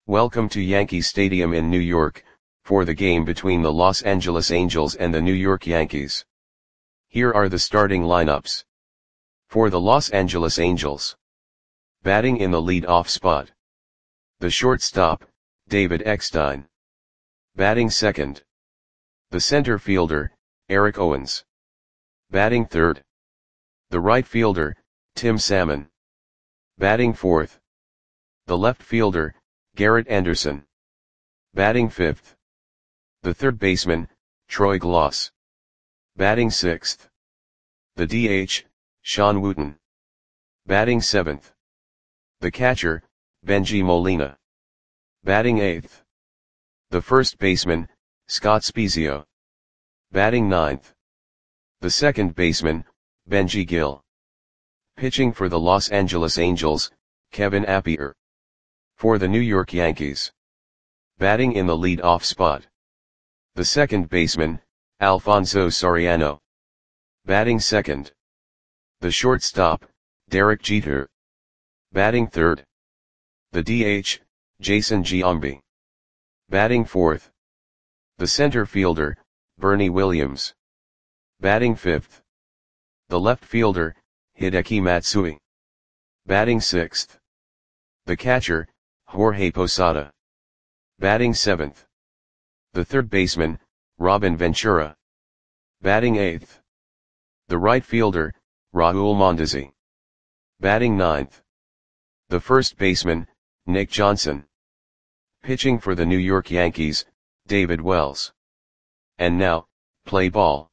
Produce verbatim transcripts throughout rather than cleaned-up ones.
Welcome to Yankee Stadium in New York, for the game between the Los Angeles Angels and the New York Yankees. Here are the starting lineups. For the Los Angeles Angels. Batting in the lead-off spot. The shortstop, David Eckstein. Batting second. The center fielder, Eric Owens. Batting third. The right fielder, Tim Salmon. Batting fourth. The left fielder, Garrett Anderson. Batting fifth. The third baseman, Troy Glaus. Batting sixth. The D H, Sean Wooten. Batting seventh. The catcher, Bengie Molina. Batting eighth. The first baseman, Scott Spiezio. Batting ninth. The second baseman, Benji Gill. Pitching for the Los Angeles Angels, Kevin Appier. For the New York Yankees. Batting in the lead-off spot. The second baseman, Alfonso Soriano. Batting second. The shortstop, Derek Jeter. Batting third. The D H, Jason Giambi. Batting fourth. The center fielder, Bernie Williams. Batting fifth. The left fielder, Hideki Matsui. Batting sixth. The catcher, Jorge Posada. Batting seventh. The third baseman, Robin Ventura. Batting eighth. The right fielder, Raul Mondesi. Batting ninth. The first baseman, Nick Johnson. Pitching for the New York Yankees, David Wells. And now, play ball.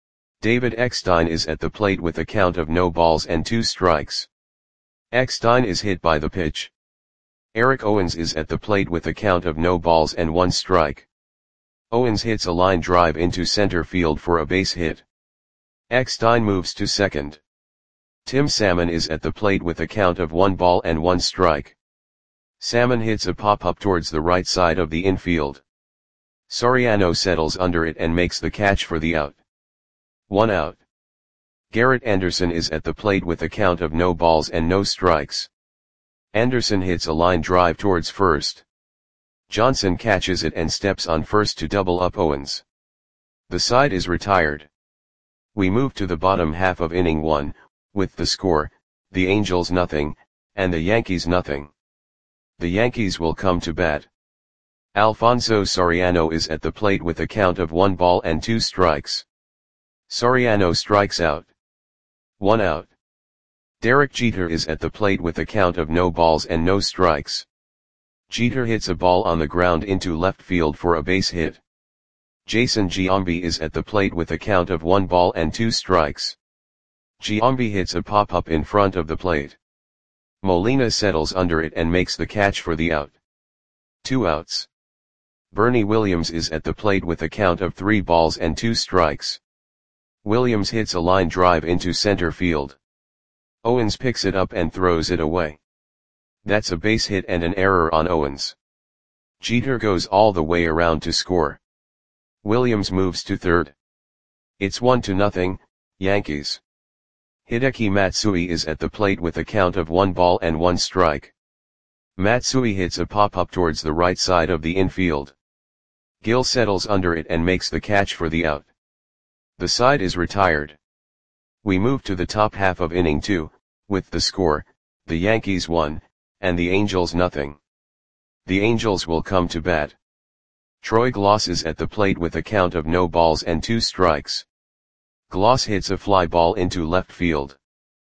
David Eckstein is at the plate with a count of no balls and two strikes. Eckstein is hit by the pitch. Eric Owens is at the plate with a count of no balls and one strike. Owens hits a line drive into center field for a base hit. Eckstein moves to second. Tim Salmon is at the plate with a count of one ball and one strike. Salmon hits a pop-up towards the right side of the infield. Soriano settles under it and makes the catch for the out. One out. Garrett Anderson is at the plate with a count of no balls and no strikes. Anderson hits a line drive towards first. Johnson catches it and steps on first to double up Owens. The side is retired. We move to the bottom half of inning one, with the score, the Angels nothing, and the Yankees nothing. The Yankees will come to bat. Alfonso Soriano is at the plate with a count of one ball and two strikes. Soriano strikes out. One out. Derek Jeter is at the plate with a count of no balls and no strikes. Jeter hits a ball on the ground into left field for a base hit. Jason Giambi is at the plate with a count of one ball and two strikes. Giambi hits a pop-up in front of the plate. Molina settles under it and makes the catch for the out. Two outs. Bernie Williams is at the plate with a count of three balls and two strikes. Williams hits a line drive into center field. Owens picks it up and throws it away. That's a base hit and an error on Owens. Jeter goes all the way around to score. Williams moves to third. It's one to nothing, Yankees. Hideki Matsui is at the plate with a count of one ball and one strike. Matsui hits a pop-up towards the right side of the infield. Gill settles under it and makes the catch for the out. The side is retired. We move to the top half of inning two, with the score, the Yankees one, and the Angels nothing. The Angels will come to bat. Troy Glaus is at the plate with a count of no balls and two strikes. Glaus hits a fly ball into left field.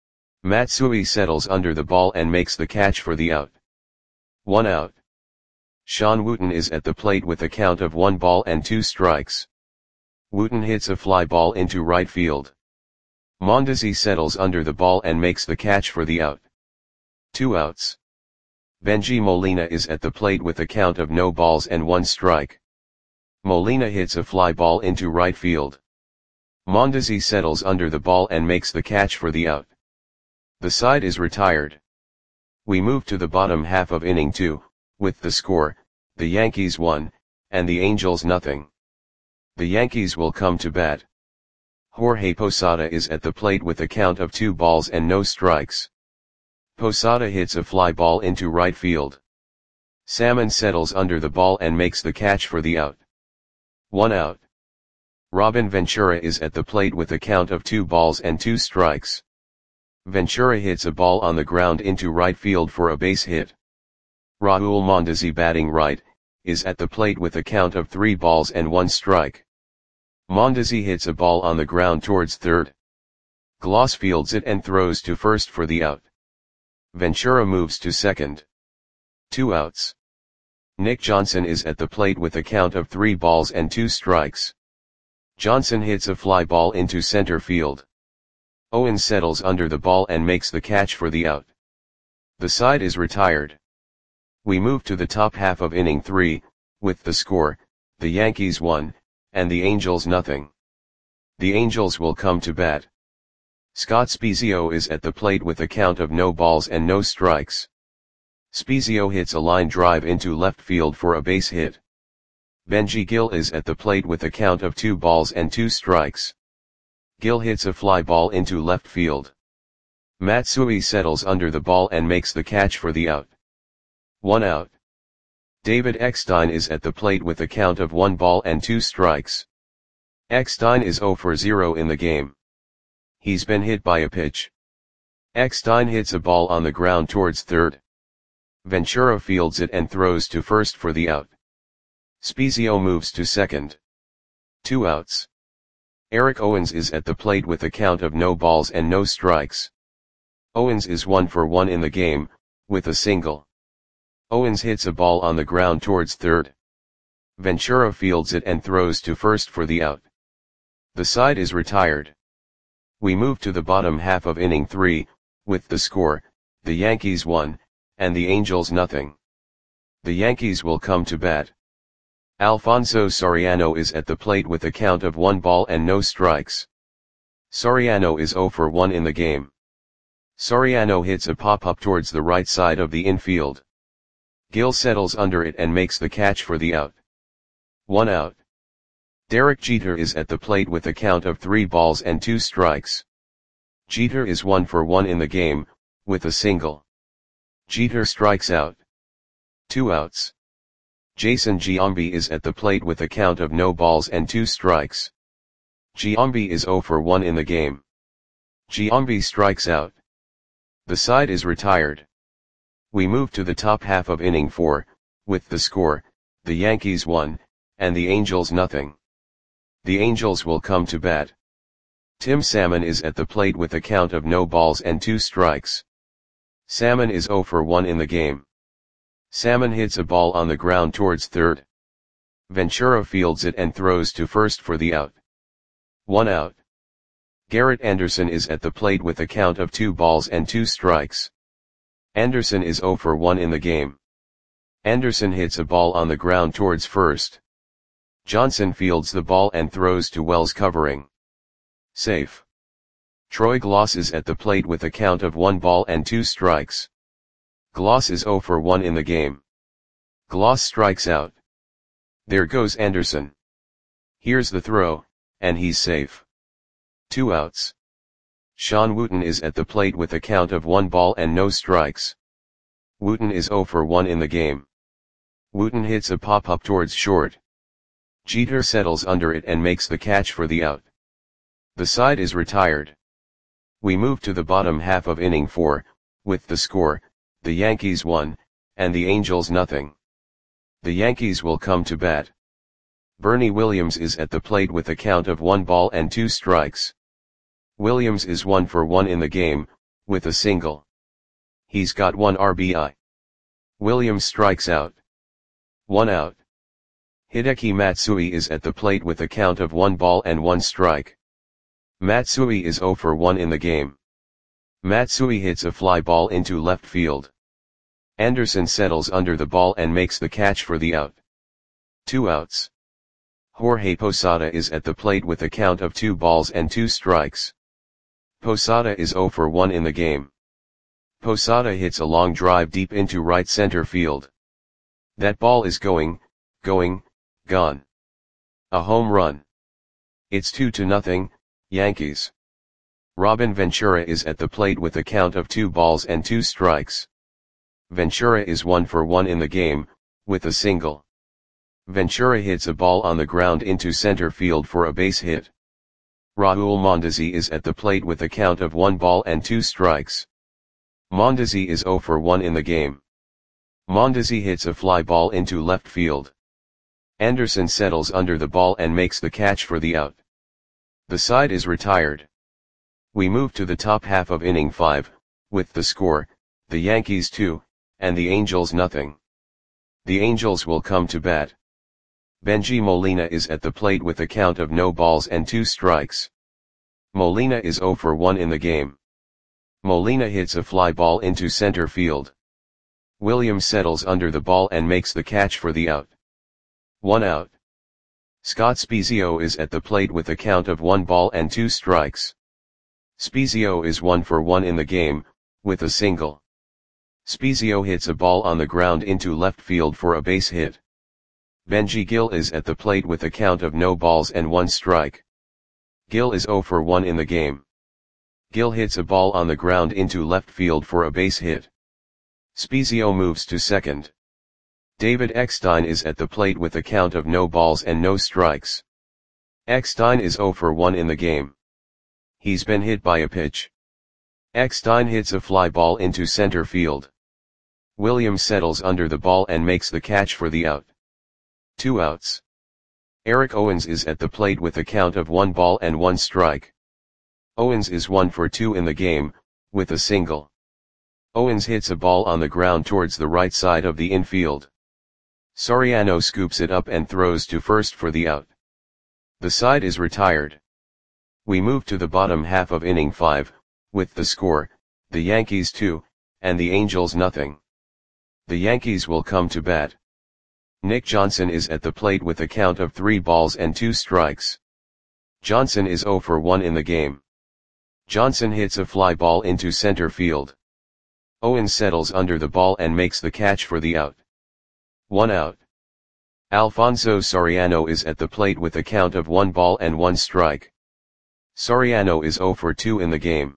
Matsui settles under the ball and makes the catch for the out. One out. Sean Wooten is at the plate with a count of one ball and two strikes. Wooten hits a fly ball into right field. Mondesi settles under the ball and makes the catch for the out. Two outs. Bengie Molina is at the plate with a count of no balls and one strike. Molina hits a fly ball into right field. Mondesi settles under the ball and makes the catch for the out. The side is retired. We move to the bottom half of inning two, with the score, the Yankees one, and the Angels nothing. The Yankees will come to bat. Jorge Posada is at the plate with a count of two balls and no strikes. Posada hits a fly ball into right field. Salmon settles under the ball and makes the catch for the out. One out. Robin Ventura is at the plate with a count of two balls and two strikes. Ventura hits a ball on the ground into right field for a base hit. Raul Mondesi, batting right, is at the plate with a count of three balls and one strike. Mondesi hits a ball on the ground towards third. Gloss fields it and throws to first for the out. Ventura moves to second. Two outs. Nick Johnson is at the plate with a count of three balls and two strikes. Johnson hits a fly ball into center field. Owens settles under the ball and makes the catch for the out. The side is retired. We move to the top half of inning three, with the score, the Yankees one, and the Angels nothing. The Angels will come to bat. Scott Spiezio is at the plate with a count of no balls and no strikes. Spiezio hits a line drive into left field for a base hit. Benji Gil is at the plate with a count of two balls and two strikes. Gil hits a fly ball into left field. Matsui settles under the ball and makes the catch for the out. One out. David Eckstein is at the plate with a count of one ball and two strikes. Eckstein is zero for zero in the game. He's been hit by a pitch. Eckstein hits a ball on the ground towards third. Ventura fields it and throws to first for the out. Spiezio moves to second. Two outs. Eric Owens is at the plate with a count of no balls and no strikes. Owens is one for one in the game, with a single. Owens hits a ball on the ground towards third. Ventura fields it and throws to first for the out. The side is retired. We move to the bottom half of inning three, with the score, the Yankees one, and the Angels nothing. The Yankees will come to bat. Alfonso Soriano is at the plate with a count of one ball and no strikes. Soriano is zero for one in the game. Soriano hits a pop-up towards the right side of the infield. Gil settles under it and makes the catch for the out. One out. Derek Jeter is at the plate with a count of three balls and two strikes. Jeter is one for one in the game, with a single. Jeter strikes out. Two outs. Jason Giambi is at the plate with a count of no balls and two strikes. Giambi is zero for one in the game. Giambi strikes out. The side is retired. We move to the top half of inning four, with the score, the Yankees one, and the Angels nothing. The Angels will come to bat. Tim Salmon is at the plate with a count of no balls and two strikes. Salmon is zero for one in the game. Salmon hits a ball on the ground towards third. Ventura fields it and throws to first for the out. One out. Garrett Anderson is at the plate with a count of two balls and two strikes. Anderson is zero for one in the game. Anderson hits a ball on the ground towards first. Johnson fields the ball and throws to Wells covering. Safe. Troy Gloss is at the plate with a count of one ball and two strikes. Gloss is zero for one in the game. Gloss strikes out. There goes Anderson. Here's the throw, and he's safe. Two outs. Sean Wooten is at the plate with a count of one ball and no strikes. Wooten is zero for one in the game. Wooten hits a pop-up towards short. Jeter settles under it and makes the catch for the out. The side is retired. We move to the bottom half of inning four, with the score, the Yankees one, and the Angels nothing. The Yankees will come to bat. Bernie Williams is at the plate with a count of one ball and two strikes. Williams is one for one in the game, with a single. He's got one R B I. Williams strikes out. One out. Hideki Matsui is at the plate with a count of one ball and one strike. Matsui is zero for one in the game. Matsui hits a fly ball into left field. Anderson settles under the ball and makes the catch for the out. Two outs. Jorge Posada is at the plate with a count of two balls and two strikes. Posada is zero for one in the game. Posada hits a long drive deep into right center field. That ball is going, going, gone. A home run. It's two to nothing, Yankees. Robin Ventura is at the plate with a count of two balls and two strikes. Ventura is one for one in the game, with a single. Ventura hits a ball on the ground into center field for a base hit. Raul Mondesi is at the plate with a count of one ball and two strikes. Mondesi is zero for one in the game. Mondesi hits a fly ball into left field. Anderson settles under the ball and makes the catch for the out. The side is retired. We move to the top half of inning five, with the score, the Yankees two, and the Angels nothing. The Angels will come to bat. Bengie Molina is at the plate with a count of no balls and two strikes. Molina is zero for one in the game. Molina hits a fly ball into center field. Williams settles under the ball and makes the catch for the out. One out. Scott Spiezio is at the plate with a count of one ball and two strikes. Spiezio is one for one in the game, with a single. Spiezio hits a ball on the ground into left field for a base hit. Benji Gil is at the plate with a count of no balls and one strike. Gil is zero for one in the game. Gil hits a ball on the ground into left field for a base hit. Spiezio moves to second. David Eckstein is at the plate with a count of no balls and no strikes. Eckstein is zero for one in the game. He's been hit by a pitch. Eckstein hits a fly ball into center field. Williams settles under the ball and makes the catch for the out. Two outs. Eric Owens is at the plate with a count of one ball and one strike. Owens is one for two in the game, with a single. Owens hits a ball on the ground towards the right side of the infield. Soriano scoops it up and throws to first for the out. The side is retired. We move to the bottom half of inning five, with the score, the Yankees two, and the Angels nothing. The Yankees will come to bat. Nick Johnson is at the plate with a count of three balls and two strikes. Johnson is zero for one in the game. Johnson hits a fly ball into center field. Owens settles under the ball and makes the catch for the out. One out. Alfonso Soriano is at the plate with a count of one ball and one strike. Soriano is zero for two in the game.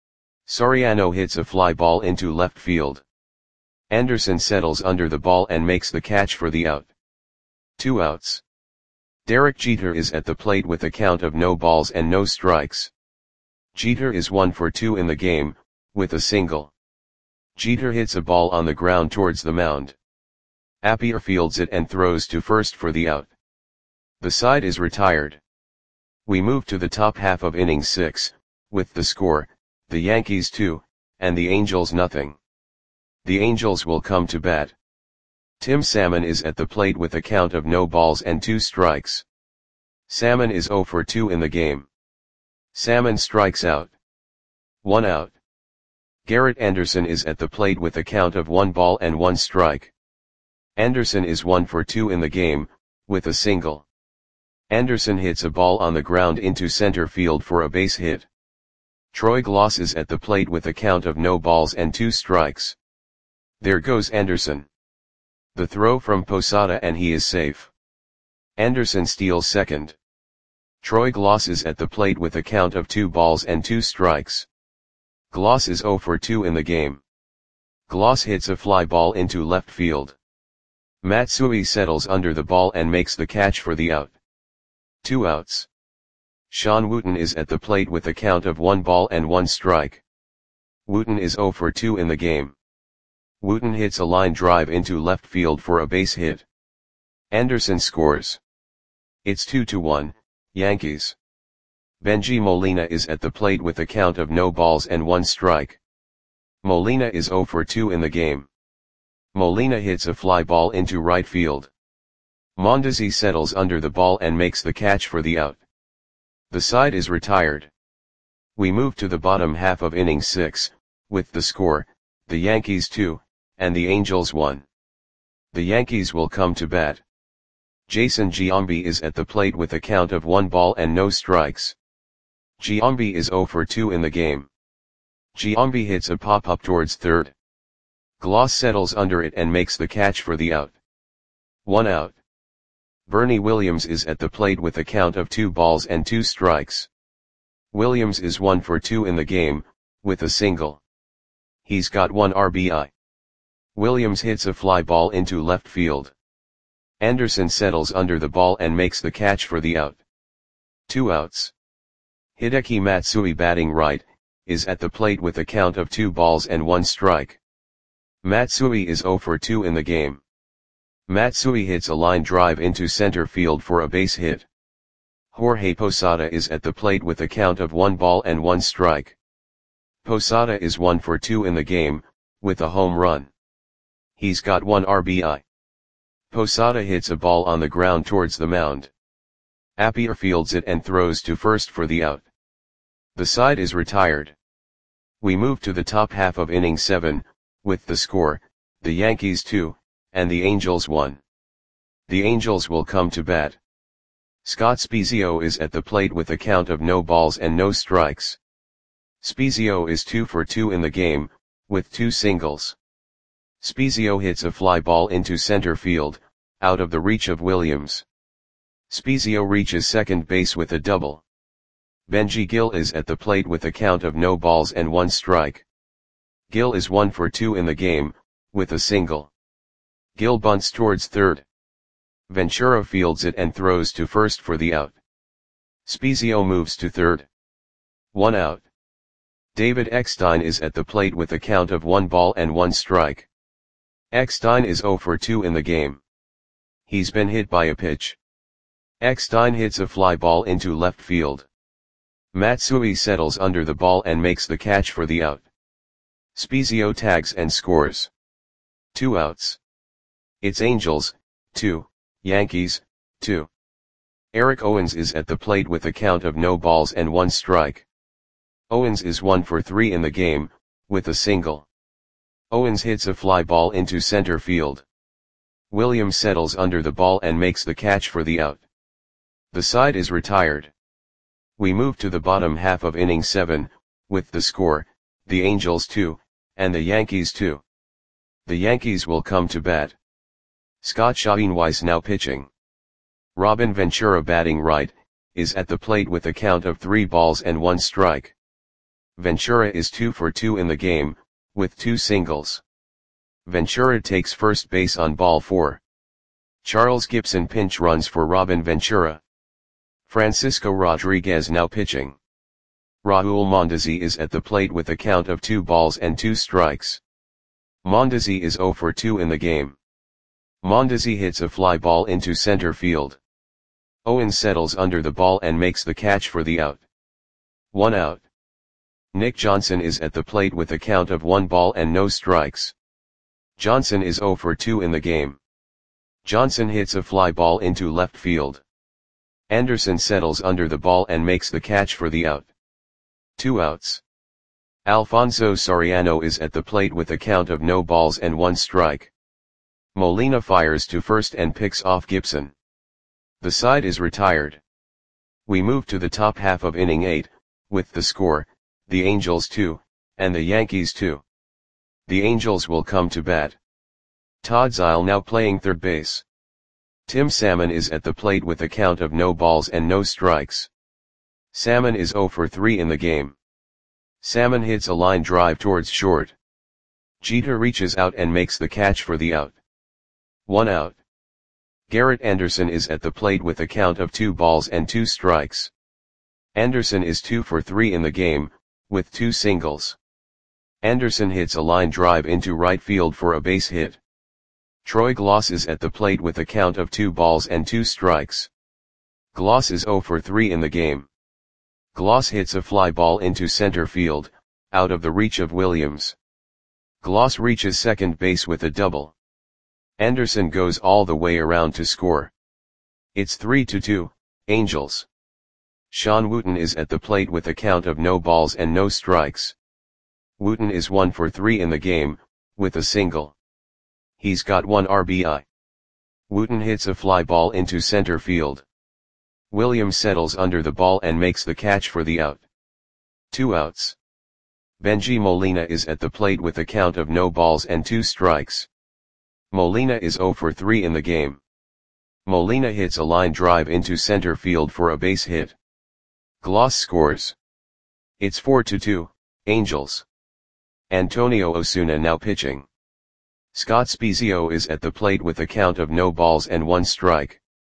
Soriano hits a fly ball into left field. Anderson settles under the ball and makes the catch for the out. Two outs. Derek Jeter is at the plate with a count of no balls and no strikes. Jeter is one for two in the game, with a single. Jeter hits a ball on the ground towards the mound. Appier fields it and throws to first for the out. The side is retired. We move to the top half of inning six, with the score, the Yankees two, and the Angels nothing. The Angels will come to bat. Tim Salmon is at the plate with a count of no balls and two strikes. Salmon is zero for two in the game. Salmon strikes out. One out. Garrett Anderson is at the plate with a count of one ball and one strike. Anderson is one for two in the game, with a single. Anderson hits a ball on the ground into center field for a base hit. Troy Glaus is at the plate with a count of no balls and two strikes. There goes Anderson. The throw from Posada and he is safe. Anderson steals second. Troy Glaus is at the plate with a count of two balls and two strikes. Glaus is zero for two in the game. Glaus hits a fly ball into left field. Matsui settles under the ball and makes the catch for the out. Two outs. Sean Wooten is at the plate with a count of one ball and one strike. Wooten is zero for two in the game. Wooten hits a line drive into left field for a base hit. Anderson scores. It's two to one, Yankees. Bengie Molina is at the plate with a count of no balls and one strike. Molina is zero for two in the game. Molina hits a fly ball into right field. Mondesi settles under the ball and makes the catch for the out. The side is retired. We move to the bottom half of inning six, with the score, the Yankees two, and the Angels one. The Yankees will come to bat. Jason Giambi is at the plate with a count of one ball and no strikes. Giambi is zero for two in the game. Giambi hits a pop-up towards third. Glaus settles under it and makes the catch for the out. One out. Bernie Williams is at the plate with a count of two balls and two strikes. Williams is one for two in the game, with a single. He's got one R B I. Williams hits a fly ball into left field. Anderson settles under the ball and makes the catch for the out. Two outs. Hideki Matsui, batting right, is at the plate with a count of two balls and one strike. Matsui is zero for two in the game. Matsui hits a line drive into center field for a base hit. Jorge Posada is at the plate with a count of one ball and one strike. Posada is one for two in the game, with a home run. He's got one R B I. Posada hits a ball on the ground towards the mound. Appier fields it and throws to first for the out. The side is retired. We move to the top half of inning seven, with the score, the Yankees two, and the Angels one. The Angels will come to bat. Scott Spiezio is at the plate with a count of no balls and no strikes. Spiezio is two for two in the game, with two singles. Spiezio hits a fly ball into center field, out of the reach of Williams. Spiezio reaches second base with a double. Benji Gil is at the plate with a count of no balls and one strike. Gil is one for two in the game, with a single. Gil bunts towards third. Ventura fields it and throws to first for the out. Spiezio moves to third. One out. David Eckstein is at the plate with a count of one ball and one strike. Eckstein is zero for two in the game. He's been hit by a pitch. Eckstein hits a fly ball into left field. Matsui settles under the ball and makes the catch for the out. Spiezio tags and scores. Two outs. It's Angels, two, Yankees, two. Eric Owens is at the plate with a count of no balls and one strike. Owens is one for three in the game, with a single. Owens hits a fly ball into center field. Williams settles under the ball and makes the catch for the out. The side is retired. We move to the bottom half of inning seven, with the score, the Angels two, and the Yankees two. The Yankees will come to bat. Scott Schoenweis now pitching. Robin Ventura, batting right, is at the plate with a count of three balls and one strike. Ventura is two for two in the game, with two singles. Ventura takes first base on ball four. Charles Gibson pinch runs for Robin Ventura. Francisco Rodriguez now pitching. Raul Mondesi is at the plate with a count of two balls and two strikes. Mondesi is zero for two in the game. Mondesi hits a fly ball into center field. Owens settles under the ball and makes the catch for the out. One out. Nick Johnson is at the plate with a count of one ball and no strikes. Johnson is zero for two in the game. Johnson hits a fly ball into left field. Anderson settles under the ball and makes the catch for the out. Two outs. Alfonso Soriano is at the plate with a count of no balls and one strike. Molina fires to first and picks off Gibson. The side is retired. We move to the top half of inning eight, with the score, the Angels two, and the Yankees two. The Angels will come to bat. Todd Zeile now playing third base. Tim Salmon is at the plate with a count of no balls and no strikes. Salmon is zero for three in the game. Salmon hits a line drive towards short. Jeter reaches out and makes the catch for the out. One out. Garrett Anderson is at the plate with a count of two balls and two strikes. Anderson is two for three in the game, with two singles. Anderson hits a line drive into right field for a base hit. Troy Gloss is at the plate with a count of two balls and two strikes. Gloss is zero for three in the game. Gloss hits a fly ball into center field, out of the reach of Williams. Gloss reaches second base with a double. Anderson goes all the way around to score. It's three to two, Angels. Sean Wooten is at the plate with a count of no balls and no strikes. Wooten is one for three in the game, with a single. He's got one R B I. Wooten hits a fly ball into center field. Williams settles under the ball and makes the catch for the out. Two outs. Benji Molina is at the plate with a count of no balls and two strikes. Molina is zero for three in the game. Molina hits a line drive into center field for a base hit. Gloss scores. It's four to two, Angels. Antonio Osuna now pitching. Scott Spiezio is at the plate with a count of no balls and one strike.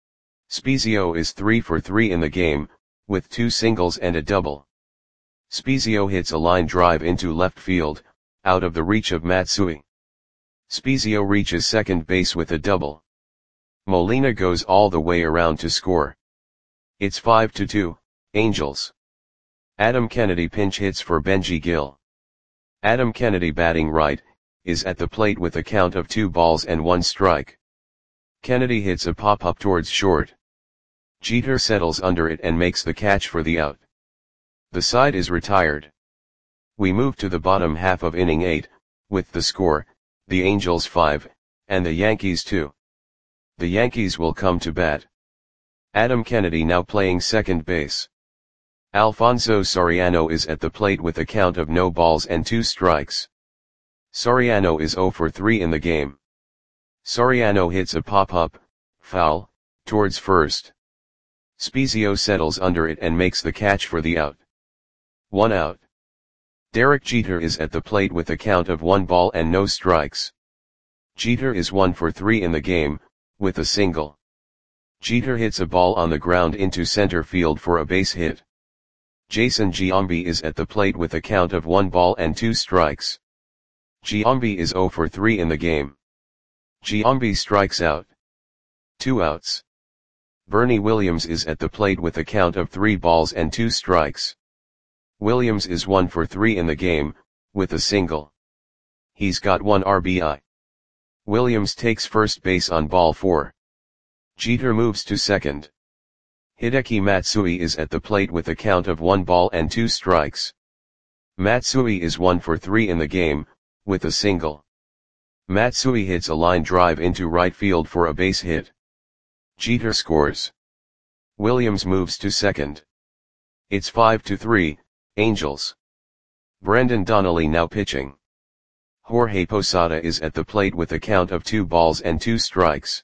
Spiezio is three for three in the game, with two singles and a double. Spiezio hits a line drive into left field, out of the reach of Matsui. Spiezio reaches second base with a double. Molina goes all the way around to score. It's five to two, Angels. Adam Kennedy pinch hits for Benji Gil. Adam Kennedy, batting right, is at the plate with a count of two balls and one strike. Kennedy hits a pop-up towards short. Jeter settles under it and makes the catch for the out. The side is retired. We move to the bottom half of inning eight, with the score, the Angels five, and the Yankees two. The Yankees will come to bat. Adam Kennedy now playing second base. Alfonso Soriano is at the plate with a count of no balls and two strikes. Soriano is zero for three in the game. Soriano hits a pop-up, foul, towards first. Spiezio settles under it and makes the catch for the out. One out. Derek Jeter is at the plate with a count of one ball and no strikes. Jeter is one for three in the game, with a single. Jeter hits a ball on the ground into center field for a base hit. Jason Giambi is at the plate with a count of one ball and two strikes. Giambi is zero for three in the game. Giambi strikes out. Two outs. Bernie Williams is at the plate with a count of three balls and two strikes. Williams is one for three in the game, with a single. He's got one R B I. Williams takes first base on ball four. Jeter moves to second. Hideki Matsui is at the plate with a count of one ball and two strikes. Matsui is one for three in the game, with a single. Matsui hits a line drive into right field for a base hit. Jeter scores. Williams moves to second. It's five to three, Angels. Brendan Donnelly now pitching. Jorge Posada is at the plate with a count of two balls and two strikes.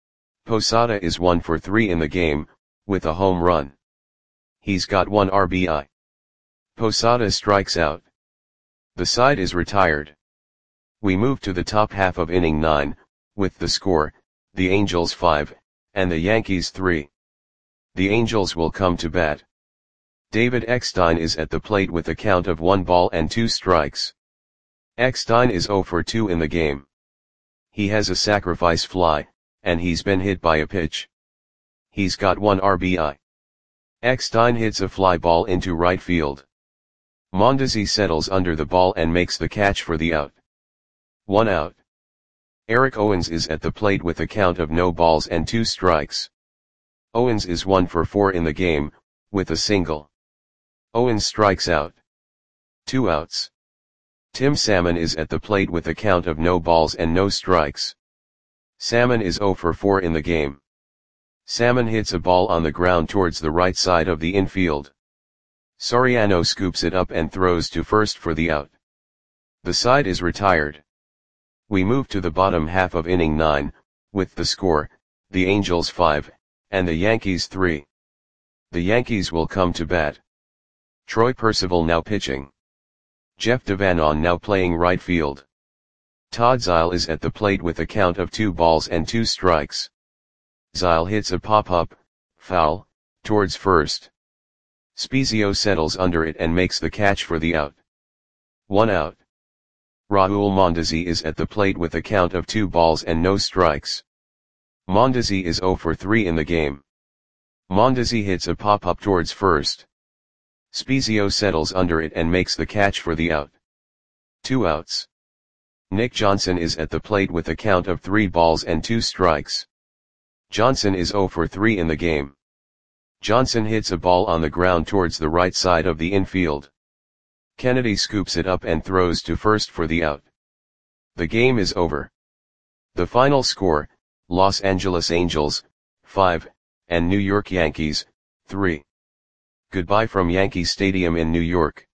Posada is one for three in the game, with a home run. He's got one R B I. Posada strikes out. The side is retired. We move to the top half of inning nine, with the score, the Angels five, and the Yankees three. The Angels will come to bat. David Eckstein is at the plate with a count of one ball and two strikes. Eckstein is zero for two in the game. He has a sacrifice fly, and he's been hit by a pitch. He's got one R B I. Eckstein hits a fly ball into right field. Mondesi settles under the ball and makes the catch for the out. One out. Eric Owens is at the plate with a count of no balls and two strikes. Owens is one for four in the game, with a single. Owens strikes out. Two outs. Tim Salmon is at the plate with a count of no balls and no strikes. Salmon is zero for four in the game. Salmon hits a ball on the ground towards the right side of the infield. Soriano scoops it up and throws to first for the out. The side is retired. We move to the bottom half of inning nine, with the score, the Angels five, and the Yankees three. The Yankees will come to bat. Troy Percival now pitching. Jeff Devanon now playing right field. Todd Zeile is at the plate with a count of two balls and two strikes. Zeile hits a pop-up, foul, towards first. Spiezio settles under it and makes the catch for the out. One out. Raul Mondesi is at the plate with a count of two balls and no strikes. Mondesi is zero for three in the game. Mondesi hits a pop-up towards first. Spiezio settles under it and makes the catch for the out. Two outs. Nick Johnson is at the plate with a count of three balls and two strikes. Johnson is zero for three in the game. Johnson hits a ball on the ground towards the right side of the infield. Kennedy scoops it up and throws to first for the out. The game is over. The final score, Los Angeles Angels, five, and New York Yankees, three. Goodbye from Yankee Stadium in New York.